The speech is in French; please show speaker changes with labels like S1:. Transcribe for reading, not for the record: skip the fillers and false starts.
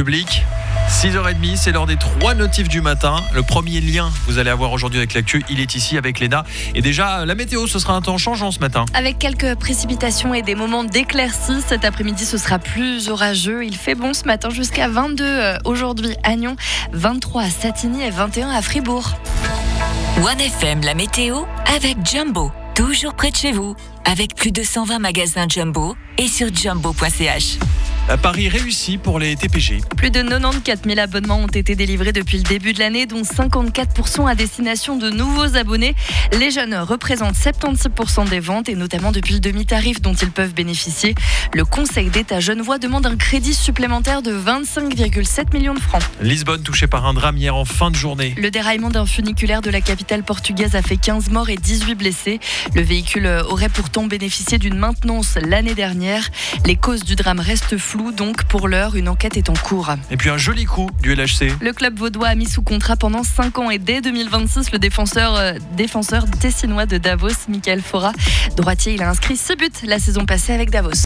S1: République. 6h30, c'est l'heure des 3 notifs du matin. Le premier lien que vous allez avoir aujourd'hui avec l'actu, il est ici avec Léna. Et déjà, la météo, ce sera un temps changeant ce matin.
S2: Avec quelques précipitations et des moments d'éclaircie, cet après-midi, ce sera plus orageux. Il fait bon ce matin jusqu'à 22 aujourd'hui à Nyon, 23 à Satigny et 21 à Fribourg.
S3: 1FM, la météo avec Jumbo. Toujours près de chez vous. Avec plus de 120 magasins Jumbo et sur jumbo.ch.
S1: Paris réussi pour les TPG.
S2: Plus de 94 000 abonnements ont été délivrés depuis le début de l'année, dont 54% à destination de nouveaux abonnés. Les jeunes représentent 76% des ventes et notamment depuis le demi-tarif dont ils peuvent bénéficier. Le Conseil d'État genevois demande un crédit supplémentaire de 25,7 millions de francs.
S1: Lisbonne touchée par un drame hier en fin de journée.
S2: Le déraillement d'un funiculaire de la capitale portugaise a fait 15 morts et 18 blessés. Le véhicule aurait pourtant bénéficié d'une maintenance l'année dernière. Les causes du drame restent floues, donc pour l'heure, une enquête est en cours.
S1: Et puis un joli coup du LHC.
S2: Le club vaudois a mis sous contrat pendant 5 ans et dès 2026, le défenseur tessinois de Davos, Michael Fora. Droitier, il a inscrit 6 buts la saison passée avec Davos.